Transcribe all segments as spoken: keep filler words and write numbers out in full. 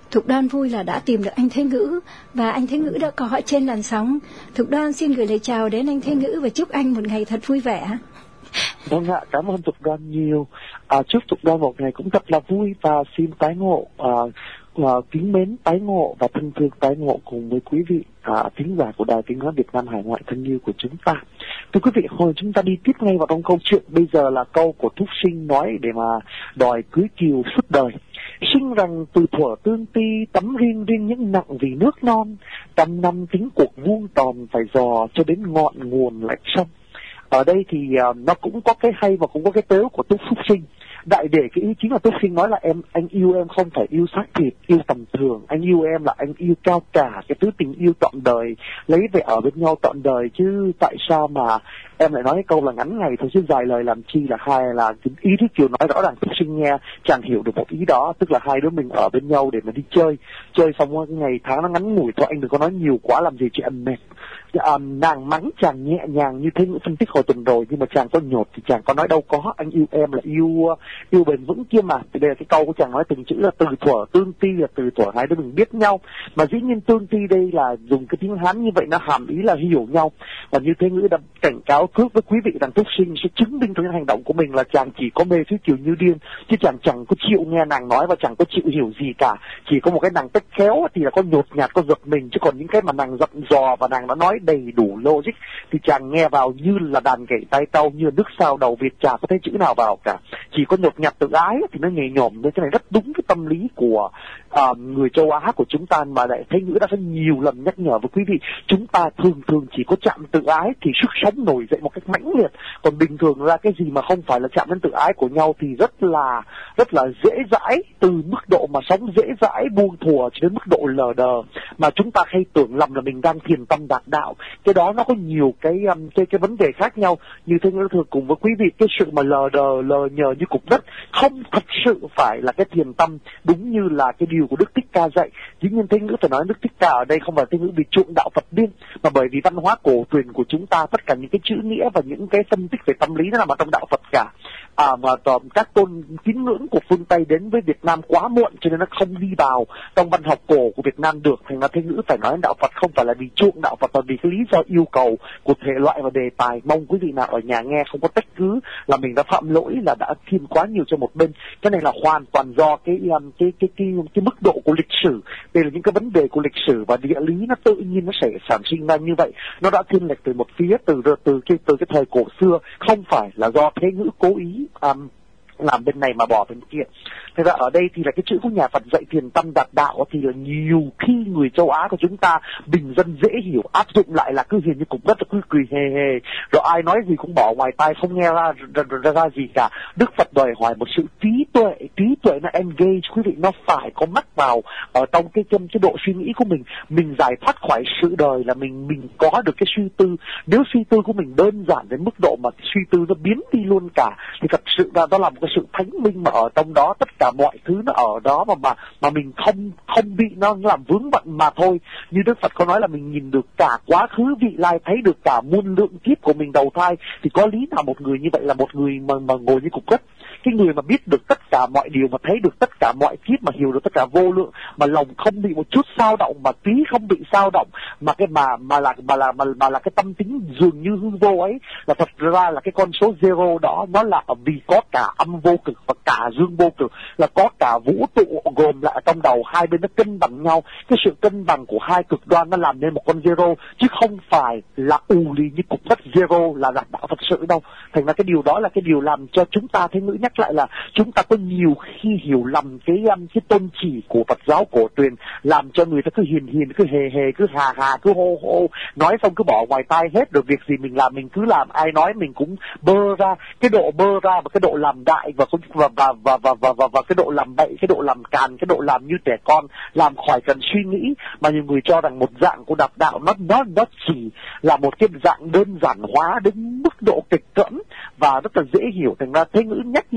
Thục Đoan vui là đã tìm được anh Thế Ngữ và anh Thế Ngữ đã có ở trên làn sóng. Thục Đoan xin gửi lời chào đến anh Thế Ngữ và chúc anh một ngày thật vui vẻ. Vâng ạ, cảm ơn Thục Đoan nhiều. À, chúc Thục Đoan một ngày cũng thật là vui và xin tái ngộ, à, à, kính mến tái ngộ và thân thương tái ngộ cùng với quý vị à, thính giả của Đài Tiếng Nói Việt Nam Hải Ngoại thân yêu của chúng ta. Thưa quý vị, hồi chúng ta đi tiếp ngay vào trong câu chuyện. Bây giờ là câu của Thúc Sinh nói để mà đòi cưới kiều suốt đời. Sinh rằng từ thuở tương ti, tắm riêng riêng những nặng vì nước non, trăm năm tính cuộc vuông tròn phải dò cho đến ngọn nguồn lạch sông. Ở đây thì uh, nó cũng có cái hay và cũng có cái tếu của Túc Phúc Sinh. Đại để cái ý chính là Túc Sinh nói là em anh yêu em không phải yêu xác thịt, yêu tầm thường. Anh yêu em là anh yêu cao cả, cái thứ tình yêu trọn đời, lấy về ở bên nhau trọn đời. Chứ tại sao mà em lại nói cái câu là ngắn ngày thôi chứ dài lời làm chi, là hai là ý Thúy Kiều nói rõ ràng Túc Sinh nghe chàng hiểu được một ý đó, tức là hai đứa mình ở bên nhau để mà đi chơi, chơi xong cái ngày tháng nó ngắn ngủi thôi, anh đừng có nói nhiều quá làm gì chị em mệt. À, nàng mắng chàng nhẹ nhàng như thế ngữ phân tích hồi tuần rồi, nhưng mà chàng có nhột thì chàng có nói đâu có, anh yêu em là yêu yêu bền vững kia mà. Thì đây là cái câu của chàng nói từng chữ là từ thuở tương ti, là từ thuở hai đứa mình biết nhau. Mà dĩ nhiên tương ti đây là dùng cái tiếng Hán như vậy, nó hàm ý là hiểu nhau. Và như thế ngữ đã cảnh cáo trước với quý vị rằng Túc Sinh sẽ chứng minh trong những hành động của mình là chàng chỉ có mê Thúy Kiều như điên, chứ chàng chẳng có chịu nghe nàng nói và chẳng có chịu hiểu gì cả. Chỉ có một cái nàng tách khéo thì là có nhột nhạt, có giật mình, chứ còn những cái mà nàng dặn dò và nàng đã nói đầy đủ logic thì chàng nghe vào như là đàn gậy tay tâu, như nước sao đầu Việt, chả có thấy chữ nào vào cả. Chỉ có nhột nhạt tự ái thì nó nhẹ nhõm. Nên cái này rất đúng cái tâm lý của uh, người châu Á của chúng ta, mà lại thấy Ngữ đã rất nhiều lần nhắc nhở với quý vị. Chúng ta thường thường chỉ có chạm tự ái thì sức sống nổi dậy một cách mãnh liệt, còn bình thường ra cái gì mà không phải là chạm đến tự ái của nhau thì rất là rất là dễ dãi, từ mức độ mà sống dễ dãi buông thùa cho đến mức độ lờ đờ, mà chúng ta hay tưởng lầm là mình đang thiền tâm đạt đạo. Cái đó nó có nhiều cái um, cái cái vấn đề khác nhau. Như thế Ngữ thường cùng với quý vị, cái sự mà lờ đờ lờ nhờ như cục đất không thật sự phải là cái thiền tâm đúng như là cái điều của Đức Thích Ca dạy. Dĩ nhiên Thế Ngữ phải nói Đức Thích Ca ở đây không phải Thế Ngữ bị chuộng đạo Phật điên, mà bởi vì văn hóa cổ truyền của chúng ta, tất cả những cái chữ nghĩa và những cái phân tích về tâm lý nó nằm ở trong đạo Phật cả. À, mà các tôn tín ngưỡng của phương Tây đến với Việt Nam quá muộn, cho nên nó không đi vào trong văn học cổ của Việt Nam được. Thành ra Thế Ngữ phải nói đạo Phật không phải là vì chuộng đạo Phật, mà vì cái lý do yêu cầu của thể loại và đề tài. Mong quý vị nào ở nhà nghe không có trách cứ là mình đã phạm lỗi, là đã thiên quá nhiều cho một bên. Cái này là hoàn toàn do cái cái cái cái cái, cái mức độ của lịch sử. Đây là những cái vấn đề của lịch sử và địa lý, nó tự nhiên nó sẽ sản sinh ra như vậy. Nó đã thiên lệch từ một phía, từ từ cái từ cái thời cổ xưa, không phải là do Thế Ngữ cố ý um, làm bên này mà bỏ bên kia. Thế ra ở đây thì là cái chữ của nhà Phật dạy thiền tâm đạt đạo thì là nhiều khi người châu Á của chúng ta bình dân dễ hiểu, áp dụng lại là cứ hiền như cục đất, cứ cười hề hề, rồi ai nói gì cũng bỏ ngoài tai, không nghe ra ra, ra, ra gì cả. Đức Phật đòi hỏi một sự trí tuệ, trí tuệ nó engage quý vị, nó phải có mắt vào ở trong cái trong cái độ suy nghĩ của mình. Mình giải thoát khỏi sự đời là mình mình có được cái suy tư. Nếu suy tư của mình đơn giản đến mức độ mà suy tư nó biến đi luôn cả thì thật sự là đó là một cái sự thánh minh, mà ở trong đó tất cả mọi thứ nó ở đó mà mà mà mình không không bị nó làm vướng bận mà thôi. Như Đức Phật có nói là mình nhìn được cả quá khứ vị lai, thấy được cả muôn lượng kiếp của mình đầu thai, thì có lý nào một người như vậy là một người mà mà ngồi như cục đất. Cái người mà biết được tất cả mọi điều, mà thấy được tất cả mọi kiếp, mà hiểu được tất cả vô lượng, mà lòng không bị một chút dao động, mà trí không bị dao động, mà cái mà mà là mà là mà, mà là cái tâm tính dường như hư vô ấy, là thật ra là cái con số zero đó, nó là vì có cả âm vô cực và cả dương vô cực, là có cả vũ trụ gồm lại ở trong đầu, hai bên nó cân bằng nhau. Cái sự cân bằng của hai cực đoan nó làm nên một con zero, chứ không phải là ù lì như cục đất zero là đạt đạo thật sự đâu. Thành ra cái điều đó là cái điều làm cho chúng ta Thế Ngữ nhắc lại là chúng ta có nhiều khi hiểu lầm cái cái tôn chỉ của Phật giáo cổ truyền, làm cho người ta cứ hiền hiền, cứ hề hề, cứ hà hà, cứ hô hô, nói xong cứ bỏ ngoài tai hết, rồi việc gì mình làm mình cứ làm, ai nói mình cũng bơ ra. Cái độ bơ ra và cái độ làm đại và và và và và và, và, và cái độ làm bậy, cái độ làm càn, cái độ làm như trẻ con, làm khỏi cần suy nghĩ, mà nhiều người cho rằng một dạng của đạt đạo nó nó nó chỉ là một cái dạng đơn giản hóa đến mức độ kịch cỡm và rất là dễ hiểu. Thành ra Thế Ngữ nhắc như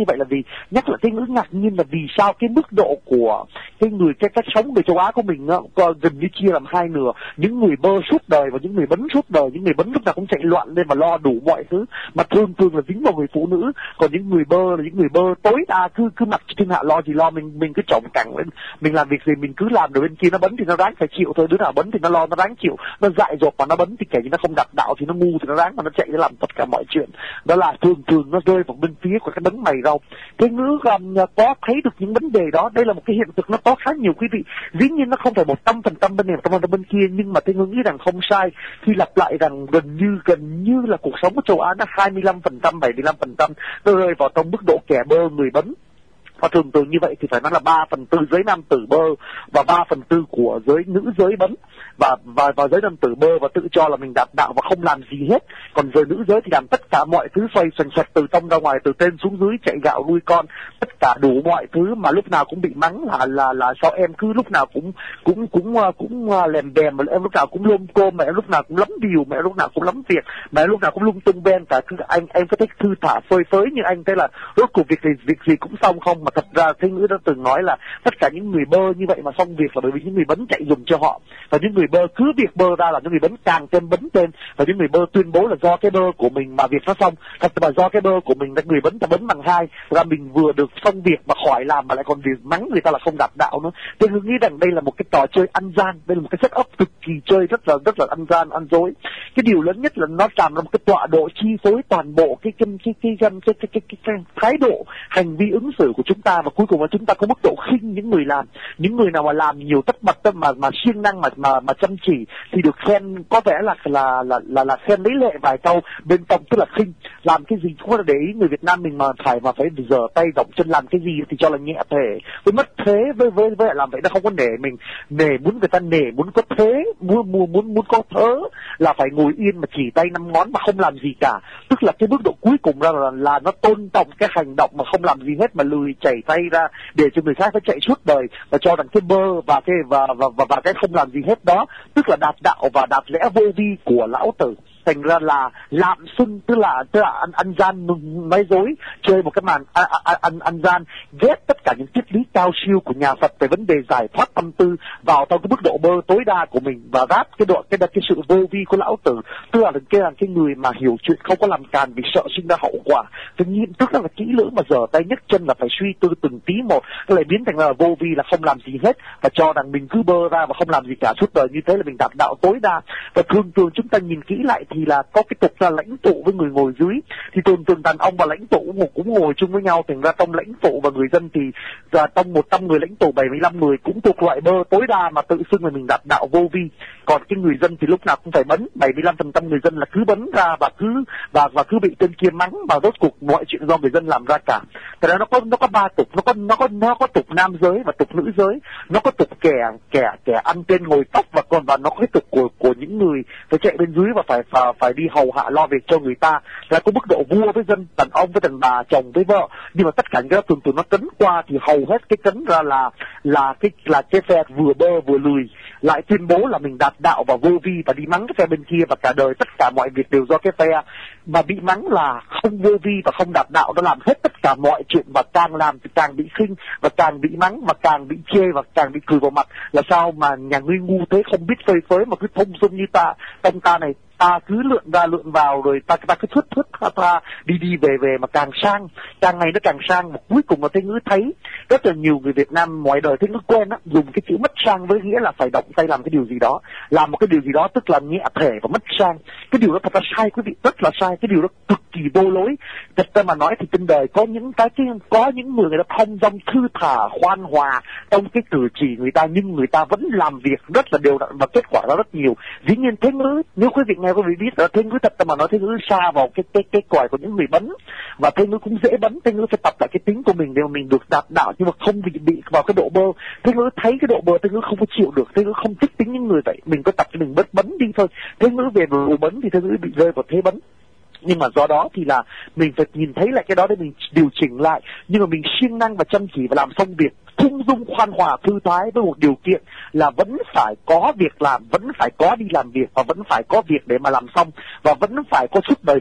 như vậy là vì nhắc lại cái ngữ ngạc nhiên là vì sao cái mức độ của cái người cái cách sống người châu Á của mình uh, gần như chia làm hai nửa, những người bơ suốt đời và những người bấn suốt đời. Những người bấn lúc nào cũng chạy loạn lên và lo đủ mọi thứ mà thường thường là dính vào người phụ nữ, còn những người bơ là những người bơ tối đa cứ cứ mặc thiên hạ lo gì lo, mình mình cứ trồng cẳng lên, mình làm việc gì mình cứ làm, rồi bên kia nó bấn thì nó ráng phải chịu thôi, đứa nào bấn thì nó lo nó ráng chịu, nó dại dột mà nó bấn thì kể như nó không đặt đạo thì nó ngu thì nó ráng mà nó chạy nó làm tất cả mọi chuyện. Đó là thường thường nó rơi vào bên phía của cái đấng mày râu. Cái ngữ um, có thấy được những vấn đề đó, đây là một cái hiện thực nó có khá nhiều quý vị. Dĩ nhiên nó không phải một trăm phần trăm bên này một trăm phần trăm bên kia, nhưng mà tôi nghĩ rằng không sai khi lặp lại rằng gần như gần như là cuộc sống của châu Á nó hai mươi lăm phần trăm bảy mươi lăm phần trăm nó rơi vào trong mức độ kẻ bơ người bấn. Và thường thường như vậy thì phải nói là ba phần tư giới nam tử bơ và ba phần tư của giới nữ giới bấn, và và và giới nam tử bơ và tự cho là mình đạt đạo và không làm gì hết, còn giới nữ giới thì làm tất cả mọi thứ xoay xoành xoạch từ trong ra ngoài, từ trên xuống dưới, chạy gạo nuôi con, tất cả đủ mọi thứ, mà lúc nào cũng bị mắng là là là sao em cứ lúc nào cũng cũng cũng cũng, cũng lèm bèm, mà em lúc nào cũng lôm côm, mẹ lúc nào cũng lắm điều, mẹ lúc nào cũng lắm việc, mẹ lúc nào cũng lung tung ben cả. Cứ anh em có thích thư thả phơi phới như anh thế là rốt cuộc việc gì việc gì cũng xong không, mà thật ra thế ngữ đã từng nói là tất cả những người bơ như vậy mà xong việc là bởi vì những người bấn chạy dùng cho họ, và những người bơ cứ việc bơ ra là những người bấn càng thêm bấn thêm, và những người bơ tuyên bố là do cái bơ của mình mà việc nó xong, thật là do cái bơ của mình là người bấn ta bấn bằng hai, và mình vừa được xong việc mà khỏi làm mà lại còn việc mắng người ta là không đạt đạo nữa. Tôi nghĩ rằng đây là một cái trò chơi ăn gian, đây là một cái setup cực kỳ chơi rất là rất là ăn gian ăn dối. Cái điều lớn nhất là nó làm ra một cái tọa độ chi phối toàn bộ cái cái cái cái cái cái, cái, cái, cái, cái thái độ hành vi ứng xử của chúng ta, và cuối cùng là chúng ta có mức độ khinh những người làm. Những người nào mà làm nhiều tất bật mà mà siêng năng mà mà mà chăm chỉ thì được khen có vẻ là là là là, là khen lấy lệ vài câu, bên trong tức là khinh. Làm cái gì cũng có để ý, người Việt Nam mình mà phải mà phải giở tay động chân làm cái gì thì cho là nhẹ thể, với mất thế, với với với làm vậy nó không có nể mình. Nể muốn người ta nể, muốn có thế, muốn muốn muốn muốn có thớ là phải ngồi yên mà chỉ tay năm ngón mà không làm gì cả. Tức là cái mức độ cuối cùng ra là, là nó tôn trọng cái hành động mà không làm gì hết, mà lười chảy tay ra để cho người khác phải chạy suốt đời, và cho rằng cái bơ và cái và và và, và cái không làm gì hết đó tức là đạt đạo và đạt lẽ vô vi của lão tử. Thành ra là lạm xưng, tức là tức là ăn ăn gian nói dối, chơi một cái màn ăn ăn ăn gian, ghét tất cả những triết lý cao siêu của nhà Phật về vấn đề giải thoát tâm tư vào trong cái mức độ bơ tối đa của mình, và ráp cái độ cái cái sự vô vi của lão tử, tức là cái là cái người mà hiểu chuyện không có làm càn vì sợ sinh ra hậu quả. Tự nhiên tức là kỹ lưỡng mà giở tay nhấc chân là phải suy tư từng tí một, nó lại biến thành là vô vi là không làm gì hết và cho rằng mình cứ bơ ra và không làm gì cả suốt đời, như thế là mình đạt đạo tối đa. Và thường thường chúng ta nhìn kỹ lại thì là có cái tục là lãnh tụ với người ngồi dưới, thì thường thường đàn ông và lãnh tụ cũng ngồi chung với nhau, thành ra trong lãnh tụ và người dân thì là trong một trăm người lãnh tụ bảy mươi lăm người cũng thuộc loại bơ tối đa mà tự xưng là mình đạt đạo vô vi, còn cái người dân thì lúc nào cũng phải bấn, bảy mươi lăm phần trăm người dân là cứ bấn ra và cứ và và cứ bị tên kia mắng, và rốt cuộc mọi chuyện do người dân làm ra cả. Thế ra nó có nó có ba tục, nó có nó có nó có tục nam giới và tục nữ giới, nó có tục kẻ kẻ kẻ ăn trên ngồi tóc, và còn và nó có cái tục của của những người phải chạy bên dưới và phải phải, phải đi hầu hạ lo việc cho người ta, là có mức độ vua với dân, đàn ông với đàn bà, chồng với vợ, nhưng mà tất cả những cái đó thường thường nó cấn qua thì hầu hết cái cấn ra là là cái là cái phe vừa bơ vừa lười lại tuyên bố là mình đạt đạo và vô vi và đi mắng cái phe bên kia, và cả đời tất cả mọi việc đều do cái phe mà bị mắng là không vô vi và không đạt đạo, nó làm hết tất cả mọi chuyện, và càng làm thì càng bị khinh và càng bị mắng và càng bị chê và càng bị cười vào mặt. Là sao mà nhà ngươi ngu thế, không biết phơi phới mà cứ thông dung như ta, tông ta này ta cứ lượn ra lượn vào, rồi ta ta cứ thướt thướt tha tha đi đi về về mà càng sang, càng ngày nó càng sang, mà cuối cùng là Thế Ngữ thấy rất là nhiều người Việt Nam ngoài đời Thế Ngữ quen á, dùng cái chữ mất sang với nghĩa là phải động tay làm cái điều gì đó, làm một cái điều gì đó tức là nhẹ thể và mất sang. Cái điều đó thật là sai quý vị, rất là sai, cái điều đó cực kỳ vô lối. Thật ra mà nói thì trên đời có những cái, cái có những người người ta thông dong thư thả khoan hòa trong cái cử chỉ người ta, nhưng người ta vẫn làm việc rất là đều đặn và kết quả đó rất nhiều. Dĩ nhiên Thế Ngữ, nếu quý vị nghe quý vị biết là Thế Ngữ thật mà nói Thế Ngữ xa vào cái cái cái cõi của những người bấn, và Thế Ngữ cũng dễ bấn. Thế Ngữ phải tập lại cái tính của mình để mà mình được đạt đạo, nhưng mà không bị bị vào cái độ bơ. Thế Ngữ thấy cái độ bơ Thế Ngữ không có chịu được, Thế Ngữ không thích tính những người vậy, mình có tập cho mình bớt bấn đi thôi. Thế Ngữ về độ bấn thì Thế Ngữ bị rơi vào thế bấn, nhưng mà do đó thì là mình phải nhìn thấy lại cái đó để mình điều chỉnh lại, nhưng mà mình siêng năng và chăm chỉ và làm xong việc thung dung khoan hòa thư thái, với một điều kiện là vẫn phải có việc làm, vẫn phải có đi làm việc và vẫn phải có việc để mà làm xong, và vẫn phải có suốt đời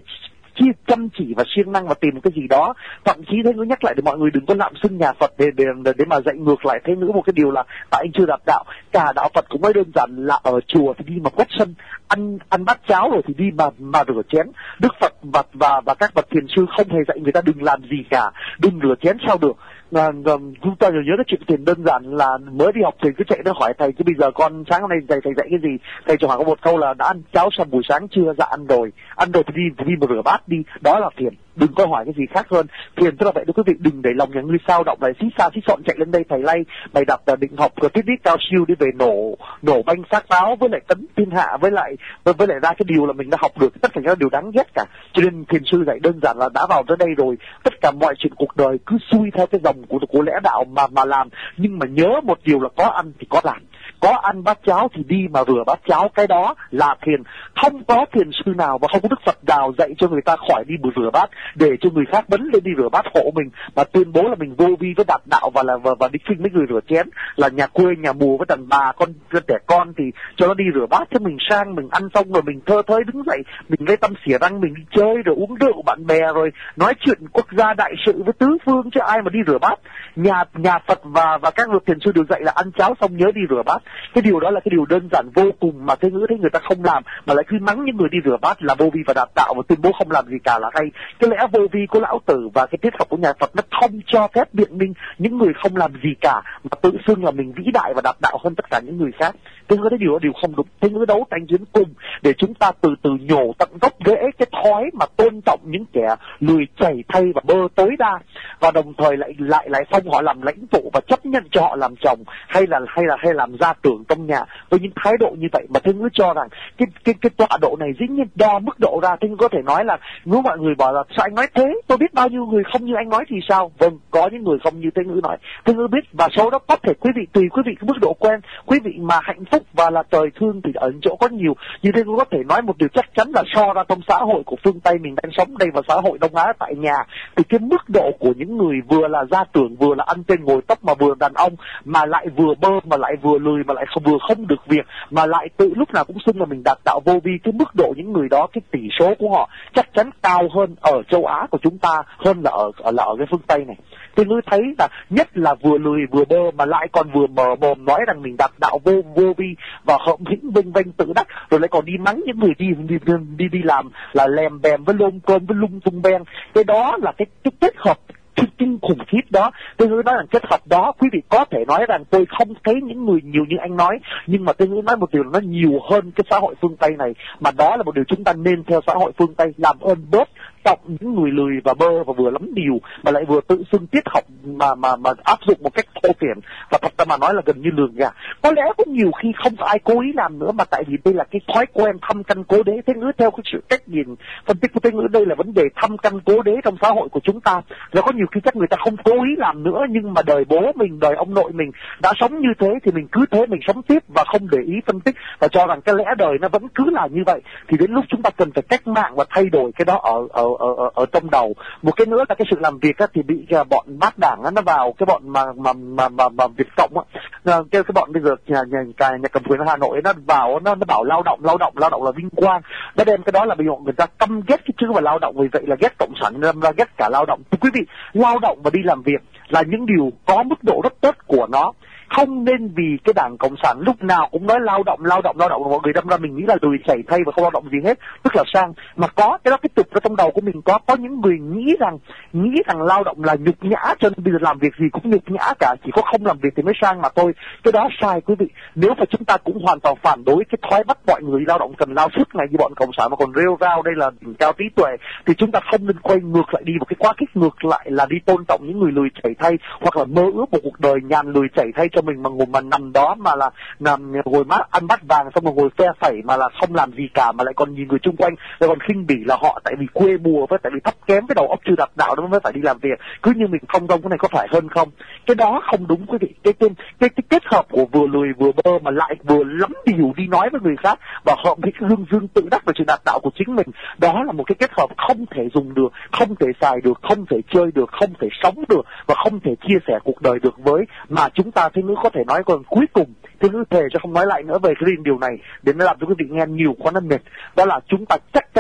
chi chăm chỉ và siêng năng và tìm một cái gì đó. Thậm chí Thế Ngữ nhắc lại để mọi người đừng có lạm xưng nhà Phật để để để mà dạy ngược lại Thế Ngữ một cái điều là tại anh chưa đạt đạo. Cả đạo Phật cũng mới đơn giản là ở chùa thì đi mà quét sân, ăn ăn bát cháo rồi thì đi mà mà rửa chén. Đức Phật và và và các bậc thiền sư không hề dạy người ta đừng làm gì cả, đừng rửa chén sao được. À, chúng ta nhớ cái chuyện tiền đơn giản là mới đi học thầy cứ chạy nó hỏi thầy chứ bây giờ con sáng hôm nay thầy thầy dạy cái gì, thầy cho hỏi có một câu là đã ăn cháo xong buổi sáng chưa? Dạ ăn rồi. Ăn rồi thì đi thì đi mà rửa bát đi. Đó là thiền, đừng có hỏi cái gì khác hơn. Thiền tức là vậy đó quý vị, đừng để lòng nhà ngươi sao động lại xí xa xí xọn chạy lên đây thầy lay mày đặt định học rồi tiết tiết cao siêu đi về nổ nổ banh xác pháo với lại tấn thiên hạ với lại với, với lại ra cái điều là mình đã học được, tất cả các điều đáng ghét cả. Cho nên thiền sư dạy đơn giản là đã vào tới đây rồi, tất cả mọi chuyện cuộc đời cứ xuôi theo cái dòng của của lẽ đạo mà mà làm, nhưng mà nhớ một điều là có ăn thì có làm. Có ăn bát cháo thì đi mà rửa bát cháo, cái đó là thiền. Không có thiền sư nào và không có Đức Phật nào dạy cho người ta khỏi đi rửa bát để cho người khác bấn lên đi rửa bát hộ mình mà tuyên bố là mình vô vi với đạt đạo và là và, và đi khinh mấy người rửa chén, là nhà quê nhà mùa với đàn bà con trẻ con thì cho nó đi rửa bát, chứ mình sang mình ăn xong rồi mình thơ thới đứng dậy mình lấy tâm xỉa răng mình đi chơi rồi uống rượu bạn bè rồi nói chuyện quốc gia đại sự với tứ phương, chứ ai mà đi rửa bát. Nhà nhà Phật và và các bậc thiền sư đều dạy là ăn cháo xong nhớ đi rửa bát. Cái điều đó là cái điều đơn giản vô cùng mà Thế Ngữ thấy người ta không làm mà lại cứ mắng những người đi rửa bát là vô vi và đạt đạo và tuyên bố không làm gì cả là hay. Cái lẽ vô vi của lão tử và cái triết học của nhà Phật nó không cho phép biện minh những người không làm gì cả mà tự xưng là mình vĩ đại và đạt đạo hơn tất cả những người khác. Thế Ngữ thấy điều đó điều không đúng. Thế Ngữ đấu tranh đến cùng để chúng ta từ từ nhổ tận gốc rễ cái thói mà tôn trọng những kẻ lười chảy thay và bơ tối đa, và đồng thời lại lại lại phong họ làm lãnh tụ và chấp nhận cho họ làm chồng hay là hay là hay làm gia trưởng trong nhà với những thái độ như vậy. Mà Thế Ngữ cho rằng cái cái cái tọa độ này dĩ nhiên đo mức độ ra. Thế Ngữ có thể nói là nếu mọi người bảo là sao anh nói thế, tôi biết bao nhiêu người không như anh nói thì sao? Vâng, có những người không như Thế Ngữ nói, Thế Ngữ biết, và số đó có thể quý vị tùy quý vị cái mức độ quen. Quý vị mà hạnh phúc và là trời thương thì ở chỗ có nhiều, như Thế Ngữ có thể nói một điều chắc chắn là so ra trong xã hội của phương Tây mình đang sống đây và xã hội Đông Á tại nhà thì cái mức độ của những người vừa là gia trưởng, vừa là ăn trên ngồi tóc mà vừa đàn ông mà lại vừa bơ mà lại vừa lười mà lại không, vừa không được việc mà lại tự lúc nào cũng xưng là mình đạt đạo vô vi, cái mức độ những người đó, cái tỷ số của họ chắc chắn cao hơn ở châu Á của chúng ta hơn là ở là ở cái phương Tây này. Tôi ngươi thấy là nhất là vừa lười vừa bơ mà lại còn vừa mờ mồm nói rằng mình đạt đạo vô vô vi và hợm hĩnh vinh vinh tự đắc, rồi lại còn đi mắng những người đi đi đi đi làm là lèm bèm với lôm cơm với lung tung beng. Cái đó là cái cái kết hợp kinh khủng khiếp đó. Tôi nói rằng kết hợp đó quý vị có thể nói rằng tôi không thấy những người nhiều như anh nói, nhưng mà tôi nói một điều là nó nhiều hơn cái xã hội phương Tây này, mà đó là một điều chúng ta nên theo xã hội phương Tây, làm ơn bớt trọng những người lười và bơ và vừa lắm điều mà lại vừa tự xưng tiết học mà mà mà áp dụng một cách thô thiển và thật ra mà nói là gần như lường gạt. Có lẽ cũng nhiều khi không có ai cố ý làm nữa, mà tại vì đây là cái thói quen thăm căn cố đế. Thế Ngữ theo cái sự cách nhìn phân tích của Thế Ngữ, đây là vấn đề thăm căn cố đế trong xã hội của chúng ta. Và có nhiều khi chắc người ta không cố ý làm nữa, nhưng mà đời bố mình, đời ông nội mình đã sống như thế thì mình cứ thế mình sống tiếp và không để ý phân tích và cho rằng cái lẽ đời nó vẫn cứ là như vậy. Thì đến lúc chúng ta cần phải cách mạng và thay đổi cái đó ở ở ở ở, ở trong đầu. Một cái nữa là cái sự làm việc á, thì bị bọn bát đảng á, nó vào cái bọn mà mà mà mà, mà Việt Cộng á, cái cái bọn bây giờ nhà nhà nhà, nhà cầm quyền ở Hà Nội nó vào nó nó bảo lao động lao động lao động là vinh quang, nó đem cái đó là bị người ta căm ghét cái chữ và lao động, vì vậy là ghét cộng sản nên ra ghét cả lao động. Thì quý vị, lao động và đi làm việc là những điều có mức độ rất tốt của nó. Không nên vì cái đảng Cộng sản lúc nào cũng nói lao động, lao động, lao động, mọi người đâm ra mình nghĩ là lười chảy thay và không lao động gì hết, tức là sang. Mà có cái đó, cái tục ở trong đầu của mình có có những người nghĩ rằng nghĩ rằng lao động là nhục nhã, cho nên bây giờ làm việc gì cũng nhục nhã cả, chỉ có không làm việc thì mới sang mà thôi. Cái đó sai quý vị. Nếu mà chúng ta cũng hoàn toàn phản đối cái thói bắt mọi người lao động cần lao suốt ngày như bọn Cộng sản mà còn rêu rao đây là đỉnh cao trí tuệ, thì chúng ta không nên quay ngược lại đi một cái quá khích ngược lại là đi tôn trọng những người lười chảy thay hoặc là mơ ước một cuộc đời nhàn lười chảy thay cho mình mà ngồi mà nằm đó mà là nằm ngồi mát ăn bát vàng xong rồi ngồi phe phẩy mà là không làm gì cả, mà lại còn nhìn người chung quanh lại còn khinh bỉ là họ tại vì quê mùa với tại vì thấp kém cái đầu óc chưa đạt đạo nó mới phải đi làm việc, cứ như mình không đông cái này có phải hơn không? Cái đó không đúng quý vị. Cái cái cái, cái kết hợp của vừa lười vừa bơ mà lại vừa lắm điều đi nói với người khác và họ bị dương dương tự đắc về sự đạt đạo của chính mình, đó là một cái kết hợp không thể dùng được, không thể xài được, không thể chơi được, không thể sống được và không thể chia sẻ cuộc đời được với. Mà chúng ta Thế Ngữ có thể nói còn cuối cùng, Thế Ngữ thề cho không nói lại nữa về cái điều này để nó làm cho quý vị nghe nhiều quá nó mệt, đó là chúng ta chắc chắn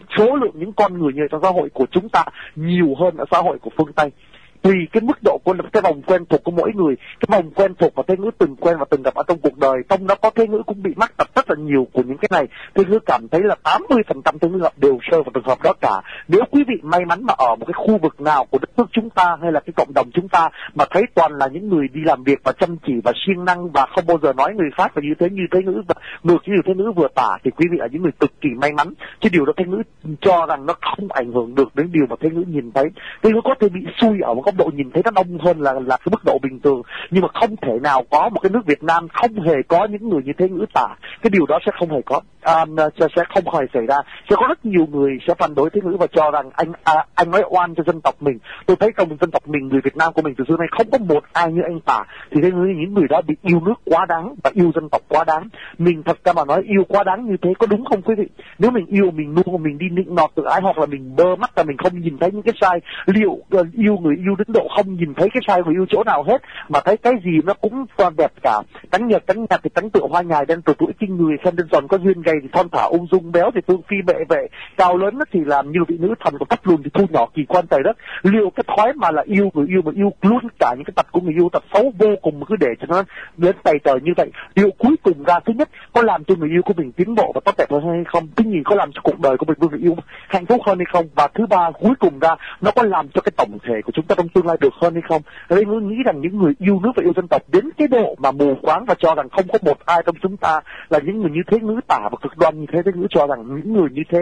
số lượng những con người như trong xã hội của chúng ta nhiều hơn ở xã hội của phương Tây. Tùy cái mức độ của cái vòng quen thuộc của mỗi người, cái vòng quen thuộc và thế ngữ từng quen và từng gặp ở trong cuộc đời, trong đó có thế ngữ cũng bị mắc tật rất là nhiều của những cái này. Thế ngữ cảm thấy là tám mươi phần trăm thế ngữ gặp đều rơi vào trường hợp đó cả. Nếu quý vị may mắn mà ở một cái khu vực nào của đất nước chúng ta hay là cái cộng đồng chúng ta mà thấy toàn là những người đi làm việc và chăm chỉ và siêng năng và không bao giờ nói người khác và như thế như thế ngữ và ngược như thế ngữ vừa tả, thì quý vị là những người cực kỳ may mắn. Chứ điều đó thế ngữ cho rằng nó không ảnh hưởng được đến điều mà thế ngữ nhìn thấy. Thế ngữ có thể bị xui ở một góc độ nhìn thấy nó đông hơn là là cái mức độ bình thường, nhưng mà không thể nào có một cái nước Việt Nam không hề có những người như thế ngữ tả. Cái điều đó sẽ không hề có, à, sẽ không hề xảy ra. Sẽ có rất nhiều người sẽ phản đối thế ngữ và cho rằng anh à, anh nói oan cho dân tộc mình. Tôi thấy trong dân tộc mình, người Việt Nam của mình từ xưa nay không có một ai như anh tả. Thì thế ngữ những người đó bị yêu nước quá đáng và yêu dân tộc quá đáng. Mình thật ra mà nói yêu quá đáng như thế có đúng không quý vị? Nếu mình yêu mình nuông, mình đi nịnh nọt tự ái hoặc là mình bơ mắt là mình không nhìn thấy những cái sai, liệu uh, yêu người yêu đến độ không nhìn thấy cái sai người yêu chỗ nào hết mà thấy cái gì nó cũng toàn đẹp cả. Trắng nhật trắng nhạt thì trắng tựa hoa nhài, đen tựa tuổi kinh người, khen đơn giòn có duyên, gầy thì thon thả ung dung, béo thì phương phi bệ vệ, cao lớn thì làm như vị nữ thần, của tóc lùn thì thu nhỏ kỳ quan trời đất. Liệu cái thói mà là yêu người yêu mà yêu luôn cả những cái tật của người yêu, tật xấu vô cùng mà cứ để cho nó đến tày trời như vậy, liệu cuối cùng ra thứ nhất có làm cho người yêu của mình tiến bộ và tốt đẹp hơn hay không? Thứ nhì có làm cho cuộc đời của mình với người yêu hạnh phúc hơn hay không? Và thứ ba cuối cùng ra nó có làm cho cái tổng thể của chúng ta trong tương lai được hơn hay không? Đây tôi nghĩ rằng những người yêu nước và yêu dân tộc đến cái độ mà mù quáng và cho rằng không có một ai trong chúng ta là những người như thế ngữ tả và cực đoan như thế, thế ngữ cho rằng những người như thế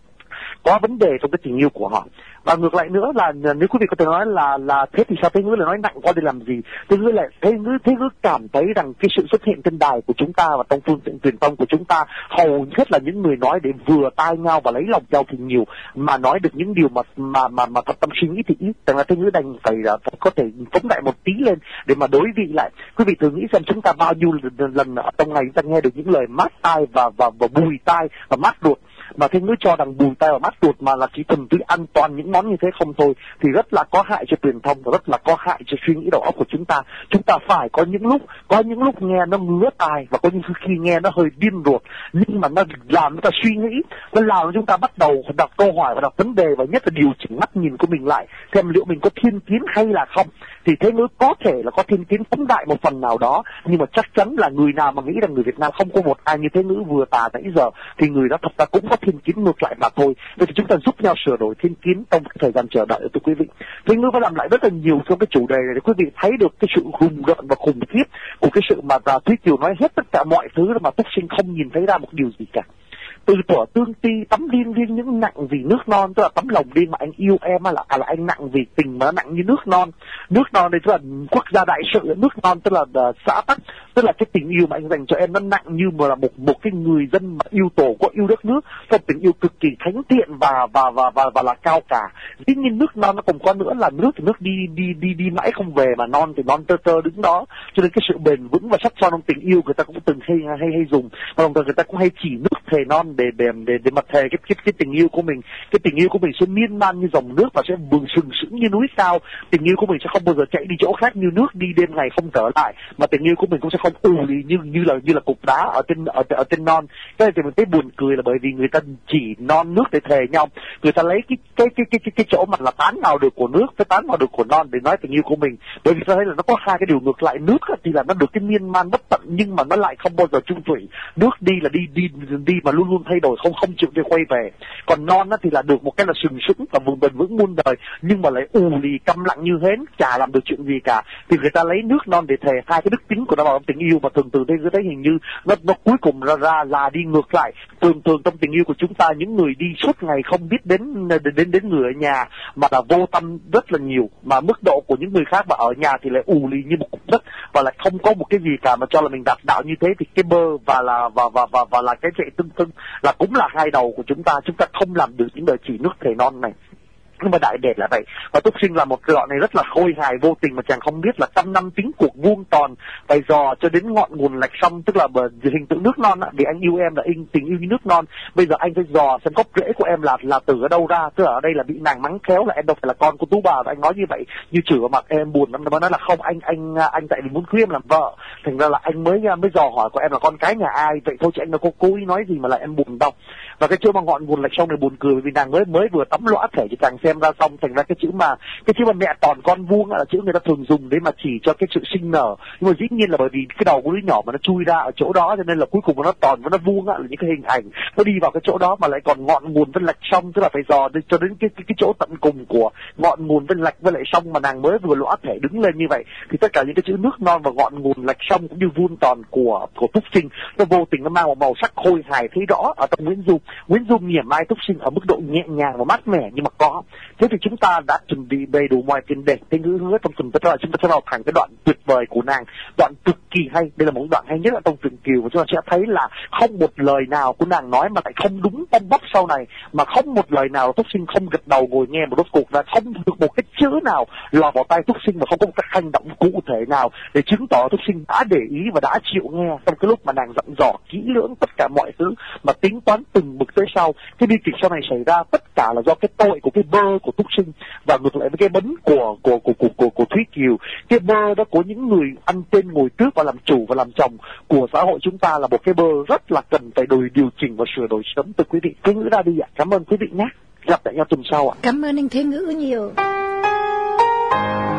có vấn đề trong cái tình yêu của họ. Và ngược lại nữa là nếu quý vị có thể nói là là thế thì sao thế ngữ lại nói nặng quá để làm gì? Thế ngữ lại thế ngữ thế ngữ cảm thấy rằng cái sự xuất hiện trên đài của chúng ta và trong phương tiện truyền thông của chúng ta hầu hết là những người nói để vừa tai nhau và lấy lòng nhau thì nhiều, mà nói được những điều mà mà mà mà thật tâm suy nghĩ thì ít. Rằng là thế ngữ đành phải là phải có thể phóng đại một tí lên để mà đối vị lại. Quý vị thử nghĩ xem chúng ta bao nhiêu lần, lần ở trong ngày chúng ta nghe được những lời mát tai và và, và bùi tai và mát ruột, mà thế ngữ cho rằng bùi tai và mát ruột mà là chỉ thuần túy an toàn những món như thế không thôi thì rất là có hại cho truyền thông và rất là có hại cho suy nghĩ đầu óc của chúng ta. Chúng ta phải có những lúc có những lúc nghe nó ngứa tai và có những khi nghe nó hơi điên ruột, nhưng mà nó làm chúng ta suy nghĩ, nó làm chúng ta bắt đầu đặt câu hỏi và đặt vấn đề, và nhất là điều chỉnh mắt nhìn của mình lại xem liệu mình có thiên kiến hay là không. Thì thế ngữ có thể là có thiên kiến phóng đại một phần nào đó, nhưng mà chắc chắn là người nào mà nghĩ rằng người Việt Nam không có một ai như thế ngữ vừa tả nãy giờ thì người đó thật ra cũng có thiên kiến ngược lại mà thôi. Vậy thì chúng ta giúp nhau sửa đổi thiên kiến trong cái thời gian chờ đợi thưa quý vị. Thế ngữ phải làm lại rất là nhiều trong cái chủ đề này để quý vị thấy được cái sự hùng gợn và khủng khiếp của cái sự mà Thúy Kiều nói hết tất cả mọi thứ mà Túc Sinh không nhìn thấy ra một điều gì cả. Từ thuở tương ti tấm điên riêng những nặng vì nước non, tức là tấm lòng điên mà anh yêu em là à, là anh nặng vì tình mà nó nặng như nước non. Nước non đây tức là quốc gia đại sự, nước non tức là uh, xã tắc, tức là cái tình yêu mà anh dành cho em nó nặng như mà là một một cái người dân mà yêu tổ quốc, yêu đất nước, một tình yêu cực kỳ thánh thiện và và và và, và là cao cả. Dĩ nhiên nước non nó còn có nữa là nước thì nước đi đi đi đi mãi không về, mà non thì non tơ tơ đứng đó, cho nên cái sự bền vững và sắc son trong tình yêu người ta cũng từng hay hay hay dùng, và đồng thời người ta cũng hay chỉ nước thề non để để để để mà thề cái cái cái tình yêu của mình, cái tình yêu của mình sẽ miên man như dòng nước và sẽ bừng sừng sững như núi cao. Tình yêu của mình sẽ không bao giờ chạy đi chỗ khác như nước đi đêm ngày không trở lại, mà tình yêu của mình cũng sẽ không ù lì như như là như là cục đá ở trên ở ở trên non. Cái này thì mình thấy buồn cười là bởi vì người ta chỉ non nước để thề nhau, người ta lấy cái cái cái cái cái, cái chỗ mà là tán vào được của nước với tán vào được của non để nói tình yêu của mình, bởi vì ta thấy là nó có hai cái điều ngược lại. Nước thì là nó được cái miên man bất tận nhưng mà nó lại không bao giờ chung thủy. Nước đi là đi đi đi mà luôn luôn thay đổi, không không chịu để quay về. Còn non thì là được một cái là sừng sững và vùng bền vững muôn đời, nhưng mà lại ù lì câm lặng như hến, chả làm được chuyện gì cả. Thì người ta lấy nước non để thề hai cái đức tính của nó vào trong tình yêu, mà thường thường đây cứ thấy hình như nó nó cuối cùng ra ra là đi ngược lại. Thường thường trong tình yêu của chúng ta, những người đi suốt ngày không biết đến đến đến, đến người ở nhà mà là vô tâm rất là nhiều, mà mức độ của những người khác mà ở nhà thì lại ù lì như một cục đất và lại không có một cái gì cả mà cho là mình đạt đạo như thế. Thì cái bơ và là và và và, và là cái chạy tưng tưng là cũng là hai đầu của chúng ta. Chúng ta không làm được những đời chỉ nước thề non này. Nhưng mà đại để là vậy. Và Túc Sinh là một cái đoạn này rất là khôi hài vô tình mà chàng không biết là trăm năm tính cuộc vuông tròn, phải dò cho đến ngọn nguồn lạch sông, tức là bởi hình tượng nước non á, vì anh yêu em là in tình yêu như nước non. Bây giờ anh phải dò xem gốc rễ của em là là từ ở đâu ra, tức là ở đây là bị nàng mắng khéo là em đâu phải là con của Tú Bà, và anh nói như vậy như chửi vào mặt em buồn lắm. Nó nói là không, anh anh anh tại vì muốn cưới em làm vợ, thành ra là anh mới mới dò hỏi của em là con cái nhà ai, vậy thôi chứ anh đâu có cố ý nói gì mà lại em buồn đâu. Và cái chỗ mà ngọn nguồn lạch sông này buồn cười vì nàng mới mới vừa tắm lõa thể cho chàng xem ra xong, thành ra cái chữ mà cái chữ mà mẹ tròn con vuông là chữ người ta thường dùng để mà chỉ cho cái sự sinh nở. Nhưng mà dĩ nhiên là bởi vì cái đầu của đứa nhỏ mà nó chui ra ở chỗ đó cho nên là cuối cùng nó tròn và nó vuông là những cái hình ảnh nó đi vào cái chỗ đó, mà lại còn ngọn nguồn với lạch sông, tức là phải dò cho đến cái, cái cái chỗ tận cùng của ngọn nguồn với lạch với lại sông mà nàng mới vừa lõa thể đứng lên như vậy, thì tất cả những cái chữ nước non và ngọn nguồn lạch sông cũng như vuông tròn của của Túc Sinh nó vô tình nó mang một màu sắc khôi hài thấy rõ ở trong Nguyễn Dung. Nguyễn Dung mỉa mai Túc Sinh ở mức độ nhẹ nhàng và mát mẻ nhưng mà có. Thế thì chúng ta đã chuẩn bị đầy đủ mọi tiền đề cái ngữ hứa trong tuần tới là chúng ta sẽ vào thẳng cái đoạn tuyệt vời của nàng, đoạn cực kỳ hay. Đây là một đoạn hay nhất ở trong truyện Kiều, và chúng ta sẽ thấy là không một lời nào của nàng nói mà lại không đúng tâm bóc sau này, mà không một lời nào Túc Sinh không gật đầu ngồi nghe, một rốt cuộc là không được một cái chữ nào lọt vào tay Túc Sinh, mà không có một cái hành động cụ thể nào để chứng tỏ Túc Sinh đã để ý và đã chịu nghe trong cái lúc mà nàng dặn dò kỹ lưỡng tất cả mọi thứ mà tính toán từng bước tới sau. Cái bi kịch sau này xảy ra tất cả là do cái tội của cái bơ của Túc Sinh, và ngược lại với cái bấn của của của của của, của Thúy Kiều. Cái bơ đó của những người ăn tên ngồi tước và làm chủ và làm chồng của xã hội chúng ta là một cái bơ rất là cần phải đổi điều chỉnh và sửa đổi sớm. Từ quý vị, cái ngữ ra đi ạ. Cảm ơn quý vị nhé. Gặp lại nhau tuần sau ạ. Cảm ơn anh Thế Ngữ nhiều.